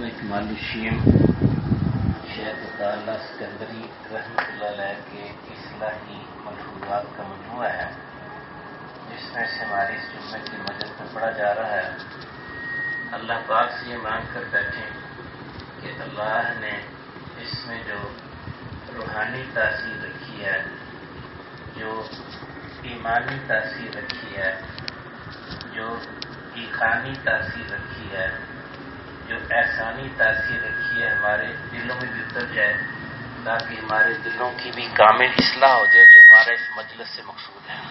علامہ اکمال الشیم شیخ عطاءاللہ اسکندری رحمۃ اللہ علیہ کے اصلاحی ملفوظات کا مجموعہ ہے، جس میں سے ہماری اس جمعے کی مجلس میں پڑھا جا رہا ہے۔ اللہ پاک سے یہ مانگ کر بیٹھیں کہ اللہ نے اس میں جو روحانی تاثیر رکھی ہے، جو ایمانی تاثیر رکھی ہے، جو ایقانی تاثیر رکھی ہے، جو احسانی تاثیر رکھی ہے، ہمارے دلوں میں بھی اتر جائے، تاکہ ہمارے دلوں کی بھی کامل اصلاح ہو جائے، جو ہمارا اس مجلس سے مقصود ہے۔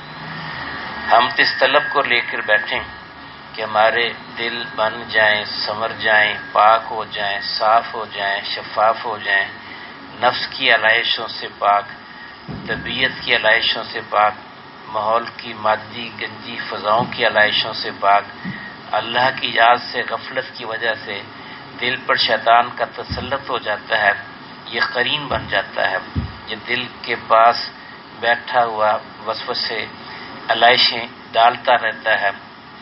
ہم اس طلب کو لے کر بیٹھیں کہ ہمارے دل بن جائیں، سنور جائیں، پاک ہو جائیں، صاف ہو جائیں، شفاف ہو جائیں، نفس کی علائشوں سے پاک، طبیعت کی علائشوں سے پاک، ماحول کی مادی گنجی فضاؤں کی علائشوں سے پاک، اللہ کی یاد سے غفلت کی وجہ سے دل پر شیطان کا تسلط ہو جاتا ہے، یہ قرین بن جاتا ہے، یہ دل کے پاس بیٹھا ہوا وسوسے علائشیں ڈالتا رہتا ہے۔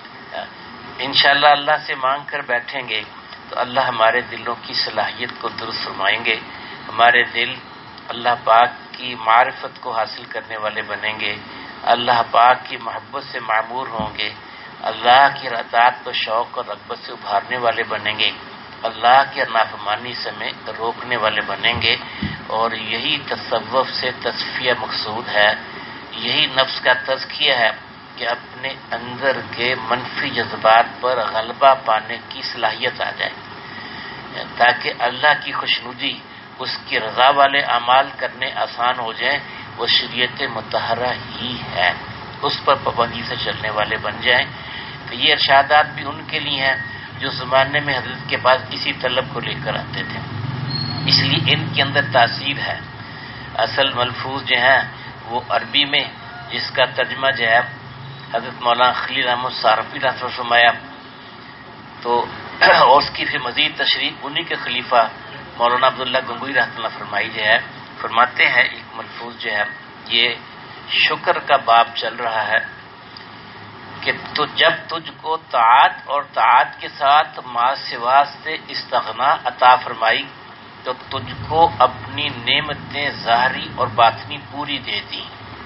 انشاءاللہ اللہ سے مانگ کر بیٹھیں گے تو اللہ ہمارے دلوں کی صلاحیت کو درست فرمائیں گے، ہمارے دل اللہ پاک کی معرفت کو حاصل کرنے والے بنیں گے، اللہ پاک کی محبت سے معمور ہوں گے، اللہ کی اطاعت و شوق اور رغبت سے ابھارنے والے بنیں گے، اللہ کی نافرمانی سے روکنے والے بنیں گے، اور یہی تصوف سے تصفیہ مقصود ہے، یہی نفس کا تزکیہ ہے کہ اپنے اندر کے منفی جذبات پر غلبہ پانے کی صلاحیت آ جائے، تاکہ اللہ کی خوشنودی، اس کی رضا والے اعمال کرنے آسان ہو جائیں۔ وہ شریعت مطہرہ ہی ہے، اس پر پابندی سے چلنے والے بن جائیں۔ تو یہ ارشادات بھی ان کے لیے ہیں جو زمانے میں حضرت کے پاس اسی طلب کو لے کر آتے تھے، اس لیے ان کے اندر تاثیر ہے۔ اصل ملفوظ جو ہیں وہ عربی میں، جس کا ترجمہ جو ہے حضرت مولانا خلیل احمد صارفی رحمۃ اللہ فرمایا، تو اور اس کی پھر مزید تشریح انہی کے خلیفہ مولانا عبداللہ گنگوئی رحمۃ اللہ فرمائی جو ہے، فرماتے ہیں ایک ملفوظ جو ہے، یہ شکر کا باب چل رہا ہے کہ تو جب تجھ کو طاعت اور طاعت کے ساتھ ما سوا سے استغنا عطا فرمائی تو تجھ کو اپنی نعمتیں ظاہری اور باطنی پوری دے دی۔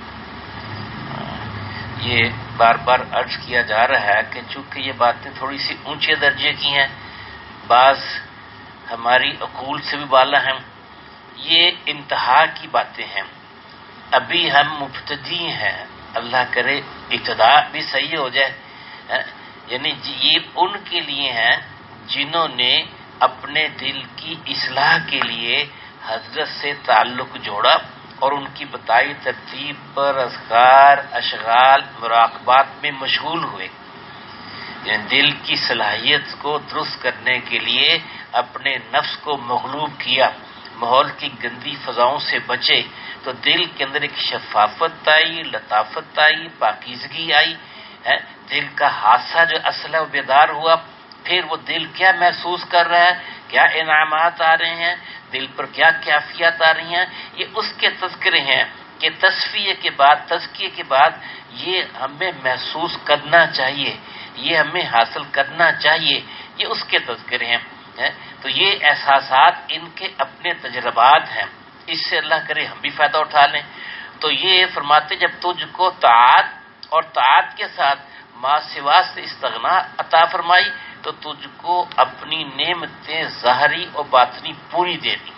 یہ بار بار عرض کیا جا رہا ہے کہ چونکہ یہ باتیں تھوڑی سی اونچے درجے کی ہیں، بعض ہماری عقول سے بھی بالا ہیں، یہ انتہا کی باتیں ہیں، ابھی ہم مبتدی ہیں، اللہ کرے ابتدا بھی صحیح ہو جائے، یعنی یہ ان کے لیے ہیں جنہوں نے اپنے دل کی اصلاح کے لیے حضرت سے تعلق جوڑا اور ان کی بتائی ترتیب پر اذکار، اشغال، مراقبات میں مشغول ہوئے، یعنی دل کی صلاحیت کو درست کرنے کے لیے اپنے نفس کو مغلوب کیا، ماحول کی گندی فضاؤں سے بچے، تو دل کے اندر ایک شفافت آئی، لطافت آئی، پاکیزگی آئی، دل کا حادثہ جو اصل ہے وہ بیدار ہوا۔ پھر وہ دل کیا محسوس کر رہا ہے، کیا انعامات آ رہے ہیں، دل پر کیا کیفیات آ رہی ہیں، یہ اس کے تذکرے ہیں کہ تصفیہ کے بعد، تزکیے کے بعد یہ ہمیں محسوس کرنا چاہیے، یہ ہمیں حاصل کرنا چاہیے، یہ اس کے تذکرے ہیں۔ تو یہ احساسات ان کے اپنے تجربات ہیں، اس سے اللہ کرے ہم بھی فائدہ اٹھا لیں۔ تو یہ فرماتے جب تجھ کو طاعت اور طاعت کے ساتھ ما سوا سے استغنا عطا فرمائی تو تجھ کو اپنی نعمتیں ظاہری اور باطنی پوری دے دی۔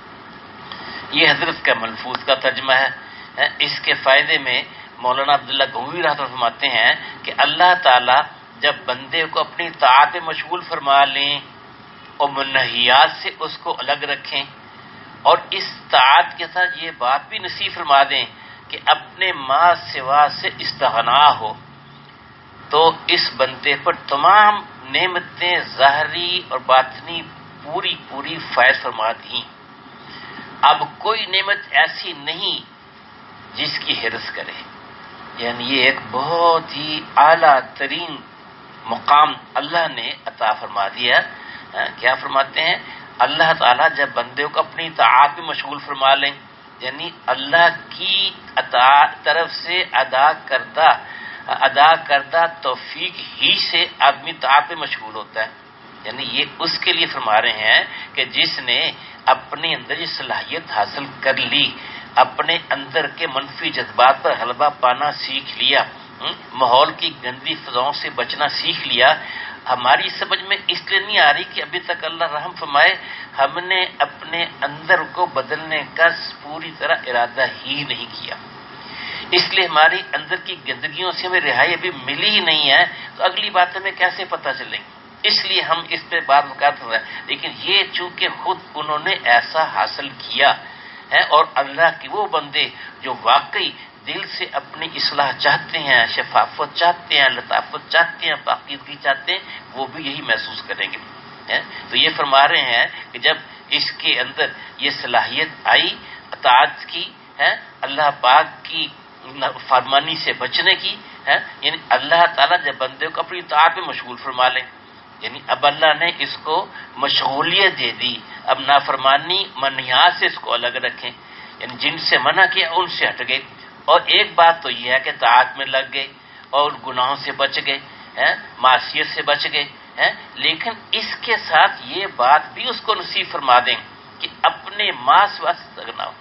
یہ حضرت کا ملفوظ کا ترجمہ ہے۔ اس کے فائدے میں مولانا عبداللہ گنگوئی رحمۃ اللہ فرماتے ہیں کہ اللہ تعالیٰ جب بندے کو اپنی طاعت میں مشغول فرما لیں اور منہیات سے اس کو الگ رکھیں، اور اس طاعت کے ساتھ یہ بات بھی نصیب فرما دیں کہ اپنے ما سوا سے استغنا ہو، تو اس بندے پر تمام نعمتیں ظاہری اور باطنی پوری پوری فائز فرما دیں۔ اب کوئی نعمت ایسی نہیں جس کی حرص کرے، یعنی یہ ایک بہت ہی اعلیٰ ترین مقام اللہ نے عطا فرما دیا۔ کیا فرماتے ہیں؟ اللہ تعالیٰ جب بندے کو اپنی طاعت میں مشغول فرما لیں، یعنی اللہ کی طرف سے ادا کردہ توفیق ہی سے آدمی طاعت میں مشغول ہوتا ہے، یعنی یہ اس کے لیے فرما رہے ہیں کہ جس نے اپنے اندر یہ صلاحیت حاصل کر لی، اپنے اندر کے منفی جذبات پر غلبہ پانا سیکھ لیا، ماحول کی گندی فضاؤں سے بچنا سیکھ لیا۔ ہماری سمجھ میں اس لیے نہیں آ رہی کہ ابھی تک اللہ رحم فرمائے ہم نے اپنے اندر کو بدلنے کا پوری طرح ارادہ ہی نہیں کیا، اس لیے ہماری اندر کی گندگیوں سے ہمیں رہائی ابھی ملی ہی نہیں ہے، تو اگلی بات ہمیں کیسے پتہ چلے گی؟ اس لیے ہم اس پہ بات کر رہے ہیں۔ لیکن یہ چونکہ خود انہوں نے ایسا حاصل کیا ہے، اور اللہ کے وہ بندے جو واقعی دل سے اپنی اصلاح چاہتے ہیں، شفافت چاہتے ہیں، لطافت چاہتے ہیں، پاکیزگی چاہتے ہیں، وہ بھی یہی محسوس کریں گے۔ تو یہ فرما رہے ہیں کہ جب اس کے اندر یہ صلاحیت آئی اطاعت کی، اللہ پاک کی فرمانی سے بچنے کی، یعنی اللہ تعالیٰ جب بندے کو اپنی اطاعت میں مشغول فرما لیں، یعنی اب اللہ نے اس کو مشغولیت دے دی، اب نافرمانی منہیات سے اس کو الگ رکھیں، یعنی جن سے منع کیا ان سے ہٹ گئے۔ اور ایک بات تو یہ ہے کہ طاعت میں لگ گئے اور گناہوں سے بچ گئے، معصیت سے بچ گئے، لیکن اس کے ساتھ یہ بات بھی اس کو نصیب فرما دیں کہ اپنے ماں سے استغنا ہو،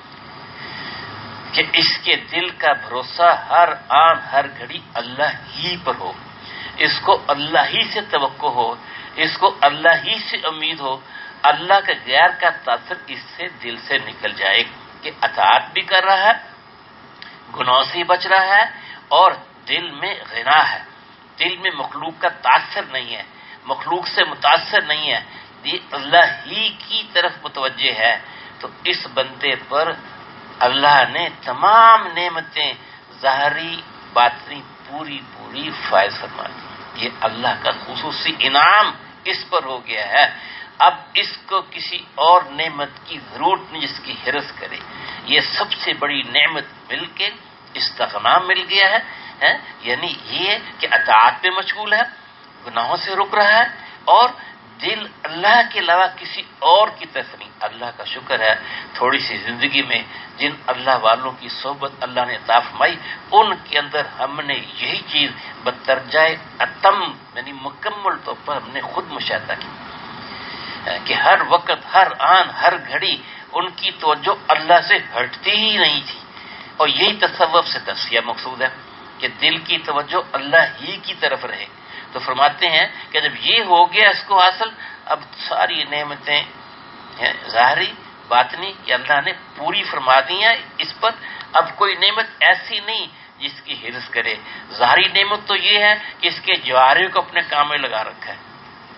کہ اس کے دل کا بھروسہ ہر آن ہر گھڑی اللہ ہی پر ہو، اس کو اللہ ہی سے توقع ہو، اس کو اللہ ہی سے امید ہو، اللہ کے غیر کا تاثر اس سے دل سے نکل جائے کہ اطاعت بھی کر رہا ہے، گناہوں سے بچ رہا ہے، اور دل میں غنا ہے، دل میں مخلوق کا تاثر نہیں ہے، مخلوق سے متاثر نہیں ہے، یہ اللہ ہی کی طرف متوجہ ہے، تو اس بندے پر اللہ نے تمام نعمتیں ظاہری باطنی پوری پوری فائز فرما دی۔ یہ اللہ کا خصوصی انعام اس پر ہو گیا ہے، اب اس کو کسی اور نعمت کی ضرورت نہیں جس کی حرص کرے۔ یہ سب سے بڑی نعمت مل کے استغنا مل گیا ہے، یعنی یہ کہ اطاعت میں مشغول ہے، گناہوں سے رک رہا ہے، اور دل اللہ کے علاوہ کسی اور کی طرف نہیں۔ اللہ کا شکر ہے تھوڑی سی زندگی میں جن اللہ والوں کی صحبت اللہ نے عطا فرمائی، ان کے اندر ہم نے یہی چیز بدرجہ اتم یعنی مکمل طور پر ہم نے خود مشاہدہ کی کہ ہر وقت ہر آن ہر گھڑی ان کی توجہ اللہ سے ہٹتی ہی نہیں تھی، اور یہی تصوف سے تصفیہ مقصود ہے کہ دل کی توجہ اللہ ہی کی طرف رہے۔ تو فرماتے ہیں کہ جب یہ ہو گیا اس کو حاصل، اب ساری نعمتیں ظاہری باطنی یہ اللہ نے پوری فرما دی ہیں اس پر، اب کوئی نعمت ایسی نہیں جس کی حرص کرے۔ ظاہری نعمت تو یہ ہے کہ اس کے جوارے کو اپنے کام میں لگا رکھا ہے،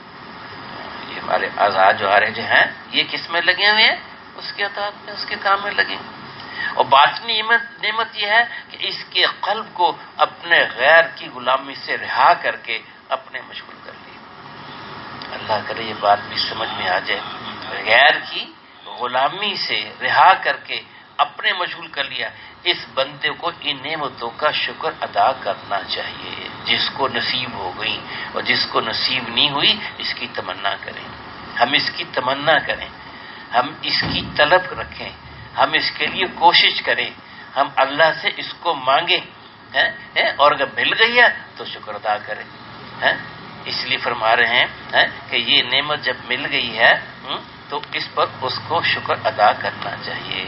یہ ہمارے آزاد جوارے جو ہیں یہ کس میں لگے ہوئے ہیں؟ اس کے اطاعت میں، اس کے کام میں لگے۔ اور باطنی نعمت یہ ہے کہ اس کے قلب کو اپنے غیر کی غلامی سے رہا کر کے اپنے مشغول کر لیا۔ اللہ کرے یہ بات بھی سمجھ میں آ جائے، غیر کی غلامی سے رہا کر کے اپنے مشغول کر لیا۔ اس بندے کو ان نعمتوں کا شکر ادا کرنا چاہیے جس کو نصیب ہو گئی، اور جس کو نصیب نہیں ہوئی اس کی تمنا کریں، ہم اس کی تمنا کریں، ہم اس کی طلب رکھیں، ہم اس کے لیے کوشش کریں، ہم اللہ سے اس کو مانگیں، اور اگر مل گئی ہے تو شکر ادا کریں۔ اس لیے فرما رہے ہیں کہ یہ نعمت جب مل گئی ہے تو اس پر اس کو شکر ادا کرنا چاہیے۔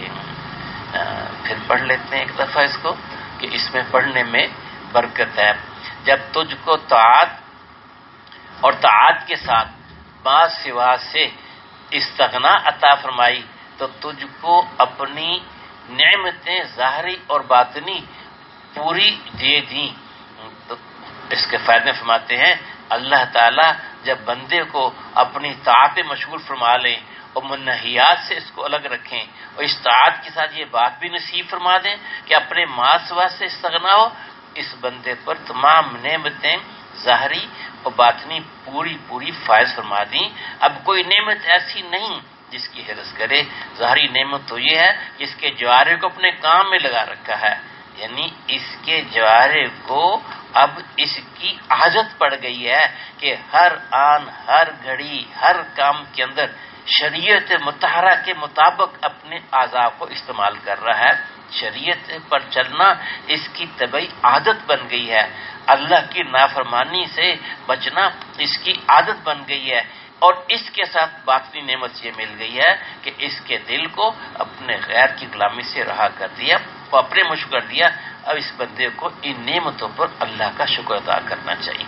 پھر پڑھ لیتے ہیں ایک دفعہ اس کو کہ اس میں پڑھنے میں برکت ہے۔ جب تجھ کو طاعت اور طاعت کے ساتھ ما سوا سے استغنا عطا فرمائی تو تجھ کو اپنی نعمتیں ظاہری اور باطنی پوری دے دیں۔ تو اس کے فائدے فرماتے ہیں اللہ تعالیٰ جب بندے کو اپنی طاعت میں مشغول فرما لیں اور منہیات سے اس کو الگ رکھیں، اور اس طاعت کے ساتھ یہ بات بھی نصیب فرما دیں کہ اپنے ما سوا سے استغنا ہو، اس بندے پر تمام نعمتیں ظاہری اور باطنی پوری پوری فائز فرما دیں۔ اب کوئی نعمت ایسی نہیں جس کی حرص کرے۔ ظاہری نعمت تو یہ ہے کہ اس کے جوارے کو اپنے کام میں لگا رکھا ہے، یعنی اس کے جوارے کو اب اس کی عادت پڑ گئی ہے کہ ہر آن ہر گھڑی ہر کام کے اندر شریعت مطہرہ کے مطابق اپنے اعضاء کو استعمال کر رہا ہے۔ شریعت پر چلنا اس کی طبعی عادت بن گئی ہے۔ اللہ کی نافرمانی سے بچنا اس کی عادت بن گئی ہے، اور اس کے ساتھ باطنی نعمت یہ مل گئی ہے کہ اس کے دل کو اپنے غیر کی غلامی سے رہا کر دیا اور اپنے مشکل کر دیا۔ اب اس بندے کو ان نعمتوں پر اللہ کا شکر ادا کرنا چاہیے۔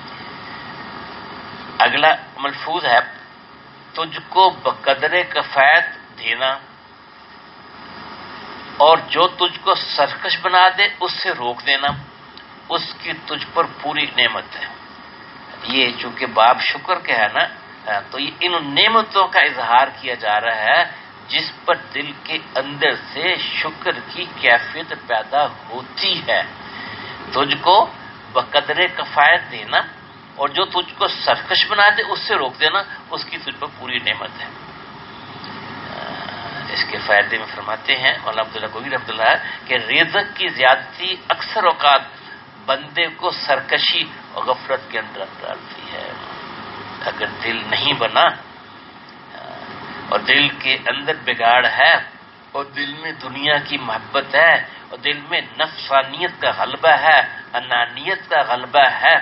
اگلا ملفوظ ہے تجھ کو بقدر کفایت دینا، اور جو تجھ کو سرکش بنا دے اس سے روک دینا، اس کی تجھ پر پوری نعمت ہے۔ یہ چونکہ باب شکر کا ہے نا، تو یہ ان نعمتوں کا اظہار کیا جا رہا ہے جس پر دل کے اندر سے شکر کی کیفیت پیدا ہوتی ہے۔ تجھ کو بقدر کفایت دینا اور جو تجھ کو سرکش بنا دے اس سے روک دینا، اس کی تجھ پر پوری نعمت ہے۔ اس کے فائدے میں فرماتے ہیں مولانا عبداللہ گوئی رحمۃ اللہ کہ رزق کی زیادتی اکثر اوقات بندے کو سرکشی اور غفلت کے اندر ڈالتی ہے۔ اگر دل نہیں بنا اور دل کے اندر بگاڑ ہے اور دل میں دنیا کی محبت ہے اور دل میں نفسانیت کا غلبہ ہے، انانیت کا غلبہ ہے،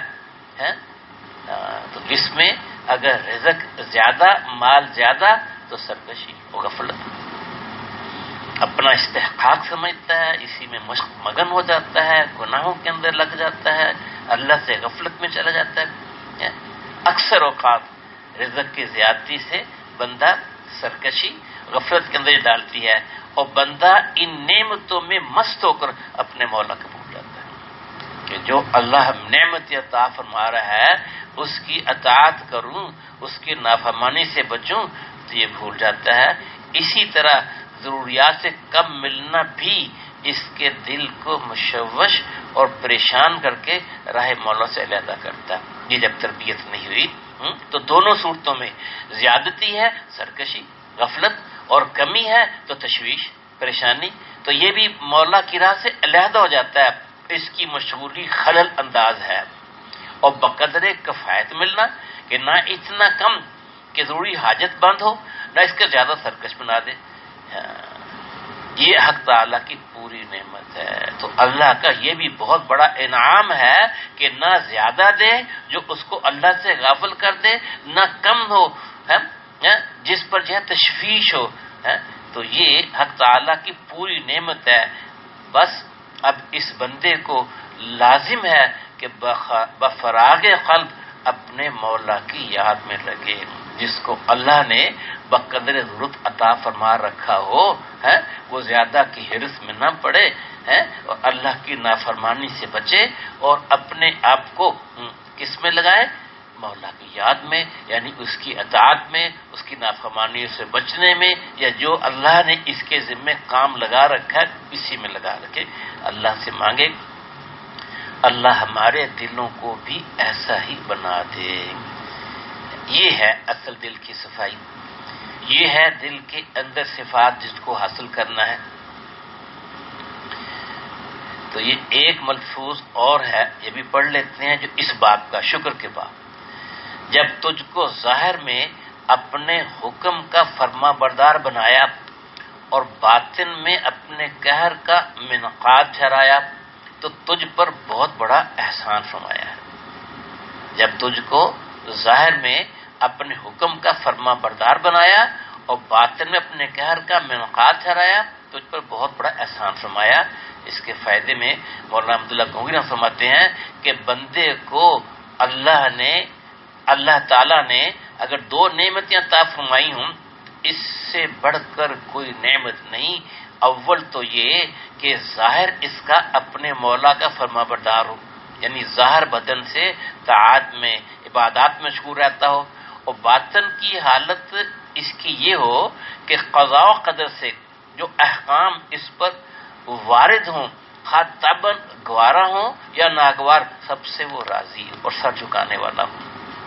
تو اس میں اگر رزق زیادہ، مال زیادہ، تو سرکشی اور غفلت، اپنا استحقاق سمجھتا ہے، اسی میں مگن ہو جاتا ہے، گناہوں کے اندر لگ جاتا ہے، اللہ سے غفلت میں چلا جاتا ہے۔ اکثر اوقات رزق کی زیادتی سے بندہ سرکشی، غفلت کے اندر ڈالتی ہے، اور بندہ ان نعمتوں میں مست ہو کر اپنے مولا کو بھول جاتا ہے کہ جو اللہ نعمت عطا فرما رہا ہے اس کی اطاعت کروں، اس کی نافرمانی سے بچوں، تو یہ بھول جاتا ہے۔ اسی طرح ضروریات سے کم ملنا بھی اس کے دل کو مشوش اور پریشان کر کے راہ مولا سے علیحدہ کرتا ہے۔ یہ جب تربیت نہیں ہوئی تو دونوں صورتوں میں زیادتی ہے سرکشی، غفلت، اور کمی ہے تو تشویش، پریشانی، تو یہ بھی مولا کی راہ سے علیحدہ ہو جاتا ہے، اس کی مشغولی خلل انداز ہے۔ اور بقدر کفایت ملنا کہ نہ اتنا کم کہ ضروری حاجت بند ہو، نہ اس کا زیادہ سرکش بنا دے، یہ حق تعالیٰ کی پوری نعمت ہے۔ تو اللہ کا یہ بھی بہت بڑا انعام ہے کہ نہ زیادہ دے جو اس کو اللہ سے غافل کر دے، نہ کم ہو جس پر جو ہے تشویش ہو، تو یہ حق تعالیٰ کی پوری نعمت ہے۔ بس اب اس بندے کو لازم ہے کہ بفراغ قلب اپنے مولا کی یاد میں لگے، جس کو اللہ نے بقدر ضرورت عطا فرما رکھا ہو، وہ زیادہ کی حرص میں نہ پڑے، اور اللہ کی نافرمانی سے بچے اور اپنے آپ کو کس میں لگائے؟ مولا کی یاد میں، یعنی اس کی اطاعت میں، اس کی نافرمانی سے بچنے میں، یا جو اللہ نے اس کے ذمے کام لگا رکھا ہے اسی میں لگا رکھے۔ اللہ سے مانگے اللہ ہمارے دلوں کو بھی ایسا ہی بنا دے۔ یہ ہے اصل دل کی صفائی، یہ ہے دل کے اندر صفات جس کو حاصل کرنا ہے۔ تو یہ ایک ملفوظ اور ہے، یہ بھی پڑھ لیتے ہیں جو اس باب کا، شکر کے باب۔ جب تجھ کو ظاہر میں اپنے حکم کا فرما بردار بنایا اور باطن میں اپنے قہر کا منقاد ٹھہرایا تو تجھ پر بہت بڑا احسان فرمایا ہے۔ جب تجھ کو ظاہر میں اپنے حکم کا فرما بردار بنایا اور باطن میں اپنے قہر کا منقاد ٹھہرایا تو تجھ پر بہت بڑا احسان فرمایا۔ اس کے فائدے میں مولانا عبداللہ گوئی فرماتے ہیں کہ بندے کو اللہ تعالیٰ نے اگر دو نعمتیں عطا فرمائی ہوں، اس سے بڑھ کر کوئی نعمت نہیں۔ اول تو یہ کہ ظاہر اس کا اپنے مولا کا فرما بردار ہو، یعنی ظاہر بدن سے طاعات میں، عبادات میں مشغول رہتا ہو، اور باطن کی حالت اس کی یہ ہو کہ قضاء و قدر سے جو احکام اس پر وارد ہوں، خواہ طبعاً گوارا ہوں یا ناگوار، سب سے وہ راضی اور سر جھکانے والا ہوں۔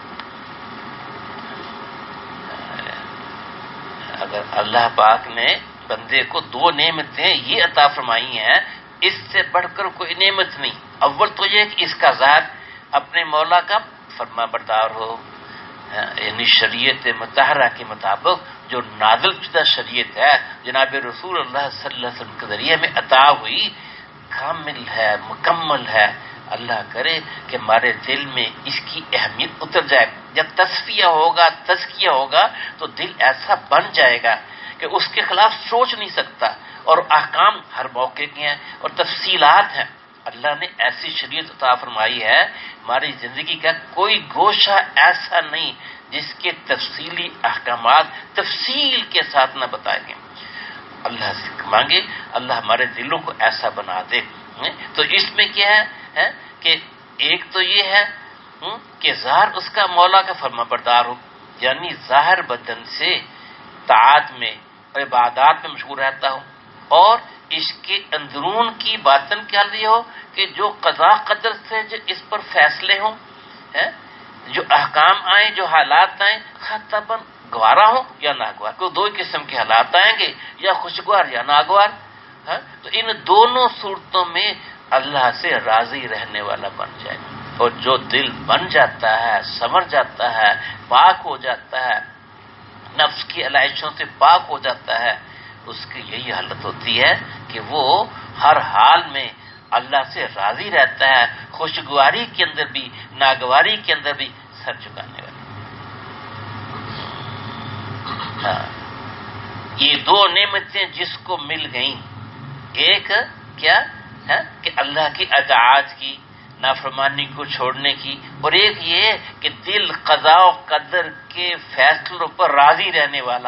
اگر اللہ پاک نے بندے کو دو نعمتیں یہ عطا فرمائی ہیں، اس سے بڑھ کر کوئی نعمت نہیں۔ اول تو یہ کہ اس کا ذات اپنے مولا کا فرما بردار ہو، یعنی شریعت مطہرہ کے مطابق جو نازل شدہ شریعت ہے جناب رسول اللہ صلی اللہ علیہ وسلم کے ذریعے میں عطا ہوئی، کامل ہے، مکمل ہے، اللہ کرے کہ ہمارے دل میں اس کی اہمیت اتر جائے. جب تصفیہ ہوگا، تزکیہ ہوگا تو دل ایسا بن جائے گا کہ اس کے خلاف سوچ نہیں سکتا. اور احکام ہر موقع کے ہیں اور تفصیلات ہیں. اللہ نے ایسی شریعت عطا فرمائی ہے، ہماری زندگی کا کوئی گوشہ ایسا نہیں جس کے تفصیلی احکامات تفصیل کے ساتھ نہ بتائیں گے. اللہ سے مانگے اللہ ہمارے دلوں کو ایسا بنا دے. تو اس میں کیا ہے کہ ایک تو یہ ہے کہ ظاہر اس کا مولا کا فرما بردار ہو، یعنی ظاہر بدن سے طاعت میں اور عبادات میں مشغول رہتا ہوں، اور اس کے اندرون کی باطن کیا یہ ہو کہ جو قضا قدر سے جو اس پر فیصلے ہوں، جو احکام آئیں، جو حالات آئیں، خطباً گوارا ہوں یا ناگوار. کوئی دو قسم کے حالات آئیں گے، یا خوشگوار یا ناگوار. تو ان دونوں صورتوں میں اللہ سے راضی رہنے والا بن جائے. اور جو دل بن جاتا ہے، سنور جاتا ہے، پاک ہو جاتا ہے، نفس کی علائشوں سے پاک ہو جاتا ہے، اس کی یہی حالت ہوتی ہے کہ وہ ہر حال میں اللہ سے راضی رہتا ہے، خوشگواری کے اندر بھی، ناگواری کے اندر بھی سر جھکانے والا. یہ دو نعمتیں جس کو مل گئیں، ایک کیا ہے کہ اللہ کی اطاعت کی، نافرمانی کو چھوڑنے کی، اور ایک یہ کہ دل قضاء و قدر کے فیصلوں پر راضی رہنے والا.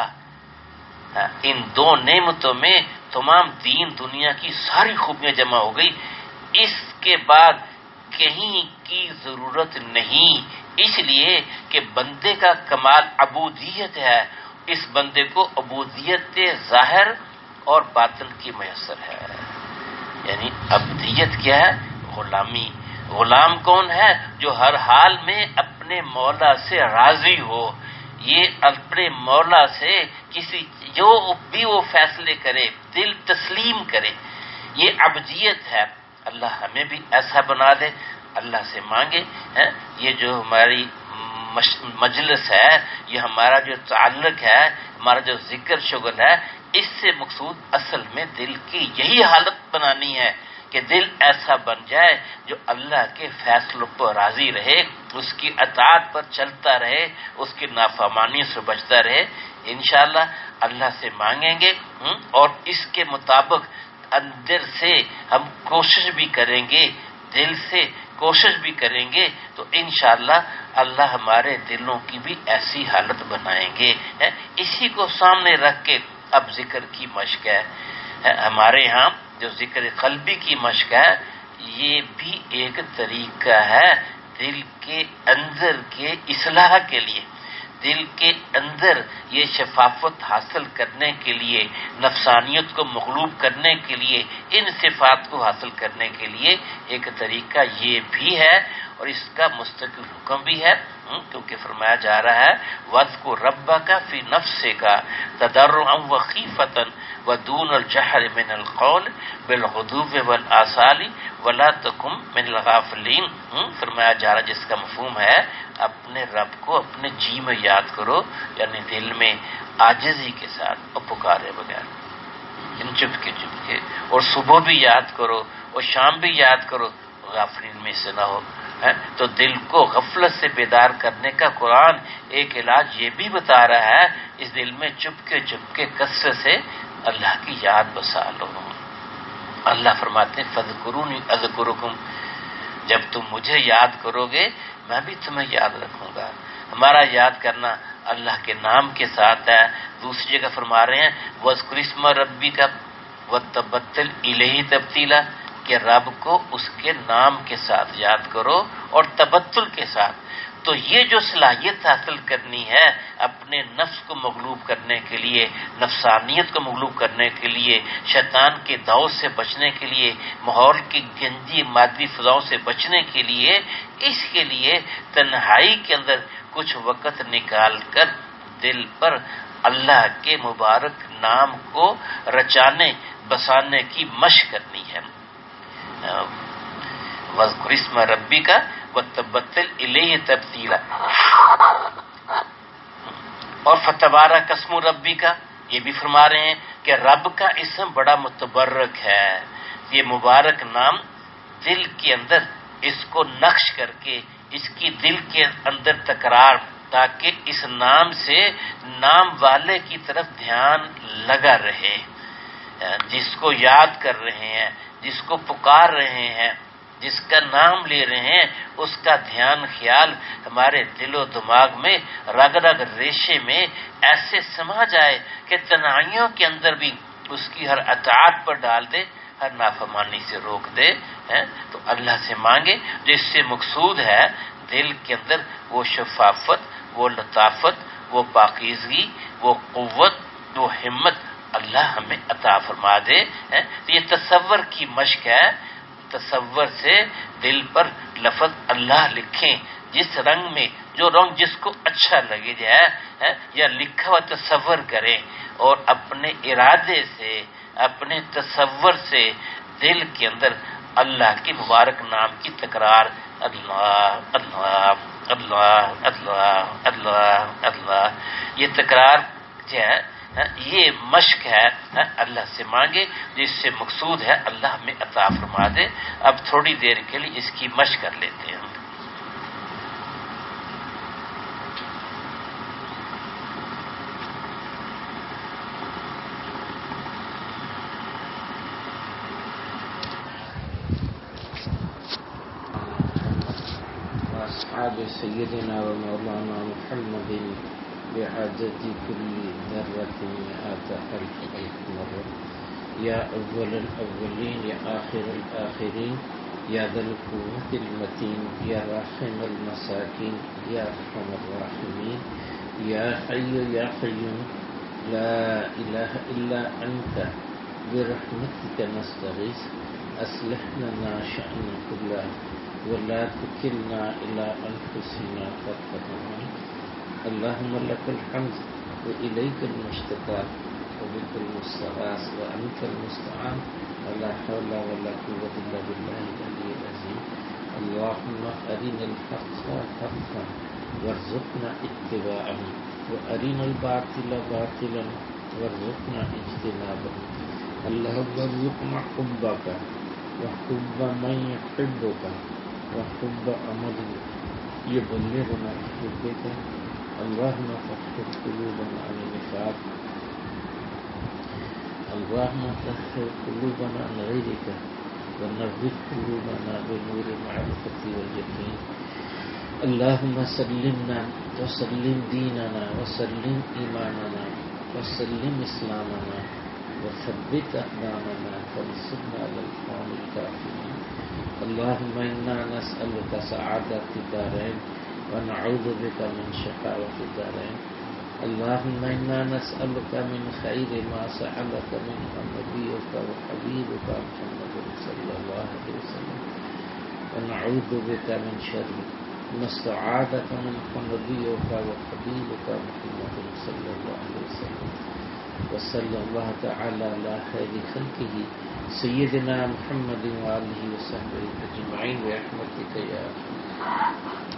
ان دو نعمتوں میں تمام دین دنیا کی ساری خوبیاں جمع ہو گئی. اس کے بعد کہیں کی ضرورت نہیں، اس لیے کہ بندے کا کمال عبودیت ہے. اس بندے کو عبودیت ظاہر اور باطن کی میسر ہے. یعنی عبودیت کیا ہے؟ غلامی. غلام کون ہے؟ جو ہر حال میں اپنے مولا سے راضی ہو. یہ اپنے مولا سے کسی جو بھی وہ فیصلے کرے دل تسلیم کرے، یہ عبودیت ہے. اللہ ہمیں بھی ایسا بنا دے. اللہ سے مانگے یہ جو ہماری مجلس ہے، یہ ہمارا جو تعلق ہے، ہمارا جو ذکر شغل ہے، اس سے مقصود اصل میں دل کی یہی حالت بنانی ہے کہ دل ایسا بن جائے جو اللہ کے فیصلوں پر راضی رہے، اس کی اطاعت پر چلتا رہے، اس کی نافرمانی سے بچتا رہے. انشاءاللہ اللہ سے مانگیں گے اور اس کے مطابق اندر سے ہم کوشش بھی کریں گے، دل سے کوشش بھی کریں گے، تو انشاءاللہ اللہ ہمارے دلوں کی بھی ایسی حالت بنائیں گے. اسی کو سامنے رکھ کے اب ذکر کی مشق ہے. ہمارے ہاں جو ذکر قلبی کی مشق ہے، یہ بھی ایک طریقہ ہے دل کے اندر کے اصلاح کے لیے، دل کے اندر یہ شفافت حاصل کرنے کے لیے، نفسانیت کو مغلوب کرنے کے لیے، ان صفات کو حاصل کرنے کے لیے ایک طریقہ یہ بھی ہے. اور اس کا مستقل حکم بھی ہے، کیونکہ فرمایا جا رہا ہے وَاذْكُر رَبَّكَ فِي نَفْسِكَ تَضَرُّعًا وَخِيفَةً وَدُونَ الْجَهْرِ مِنَ الْقَوْلِ بِالْغُدُوِّ وَالْآصَالِ وَلَا تَكُن مِنَ الْغَافِلِينَ. فرمایا جا رہا جس کا مفہوم ہے اپنے رب کو اپنے جی میں یاد کرو، یعنی دل میں عاجزی کے ساتھ اور پکارے بغیر، چپ کے، اور صبح بھی یاد کرو اور شام بھی یاد کرو، غافلین میں سے نہ ہو. تو دل کو غفلت سے بیدار کرنے کا قرآن ایک علاج یہ بھی بتا رہا ہے، اس دل میں چپ کے کثرت سے اللہ کی یاد بسا لو. اللہ فرماتے ہیں فَاذْكُرُونِي أَذْكُرُكُمْ، جب تم مجھے یاد کرو گے میں بھی تمہیں یاد رکھوں گا. ہمارا یاد کرنا اللہ کے نام کے ساتھ ہے. دوسری جگہ فرما رہے ہیں وَاذْكُرِ اسْمَ رَبِّكَ وَتَبَتَّلْ إِلَيْهِ تَبْتِيلًا، کہ رب کو اس کے نام کے ساتھ یاد کرو اور تبتل کے ساتھ. تو یہ جو صلاحیت حاصل کرنی ہے اپنے نفس کو مغلوب کرنے کے لیے، نفسانیت کو مغلوب کرنے کے لیے، شیطان کے داؤ سے بچنے کے لیے، ماحول کی گندی مادی فضاؤں سے بچنے کے لیے، اس کے لیے تنہائی کے اندر کچھ وقت نکال کر دل پر اللہ کے مبارک نام کو رچانے بسانے کی مشق کرنی ہے. وَاذْكُرِ اسْمَ رَبِّكَ وَتَبَتَّلْ إِلَيْهِ تَبْتِيلًا. اور فَتَبَارَكَ اسْمُ رَبِّكَ، یہ بھی فرما رہے ہیں کہ رب کا اسم بڑا متبرک ہے. یہ مبارک نام دل کے اندر اس کو نقش کر کے اس کی دل کے اندر تکرار، تاکہ اس نام سے نام والے کی طرف دھیان لگا رہے، جس کو یاد کر رہے ہیں، جس کو پکار رہے ہیں، جس کا نام لے رہے ہیں، اس کا دھیان خیال ہمارے دل و دماغ میں رگ رگ ریشے میں ایسے سما جائے کہ تنہائیوں کے اندر بھی اس کی ہر اطاعت پر ڈال دے، ہر نافرمانی سے روک دے۔ تو اللہ سے مانگے، جو اس سے مقصود ہے دل کے اندر وہ شفافت، وہ لطافت، وہ پاکیزگی، وہ قوت، وہ ہمت اللہ ہمیں عطا فرما دے۔ تو یہ تصور کی مشق ہے، تصور سے دل پر لفظ اللہ لکھیں، جس رنگ میں جو رنگ جس کو اچھا لگے جائے یا لکھا ہوا تصور کریں، اور اپنے ارادے سے، اپنے تصور سے دل کے اندر اللہ کے مبارک نام کی تکرار، اللہ اللہ اللہ اللہ اللہ اللہ، یہ تکرار جو ہے یہ مشق ہے، اللہ سے مانگے، جس سے مقصود ہے اللہ ہمیں عطا فرما دے۔ اب تھوڑی دیر کے لیے اس کی مشق کر لیتے ہیں۔ أصحاب سيدنا ومولانا محمد بعدد كل ذرة مئات ألف مرة، يا أول الأولين يا آخر الآخرين، يا ذا القوة المتين، يا راحم المساكين، يا أرحم الراحمين، يا حي يا قيوم، لا إله إلا أنت برحمتك نستغيث، أصلح لنا شأننا كله ولا تكلنا إلى أنفسنا طرفة عين، اللهم لك الحمد وإليك المشتكى وبك المستغاث وأنت المستعان، ولا حول ولا قوة إلا بالله العلي العظيم، اللهم أرنا الحق حقا وارزقنا اتباعه، وأرنا الباطل باطلا وارزقنا اجتنابه، اللهم ارزقنا حبك وحب من يحبك وحب عمل يبلغنا حبك، اللهم طهر قلوبنا عن النفاق، اللهم طهر قلوبنا عن غيرك ونور قلوبنا بنور المعرفة واليقين، اللهم سلمنا وسلم ديننا وسلم إيماننا وسلم إسلامنا وثبت أقدامنا وانصرنا على القوم الكافرين، اللهم إنا نسألك سعادة الدارين ونعوذ بك من شقاوة الدارين، اللهم إنا نسألك من خير ما سألك منه نبيك وحبيبك محمد صلى الله عليه وسلم، ونعوذ بك من شر ما استعاذك منه نبيك وحبيبك محمد صلى الله عليه وسلم، وصلى الله تعالى على خير خلقه سيدنا محمد وآله وصحبه أجمعين برحمتك يا أرحم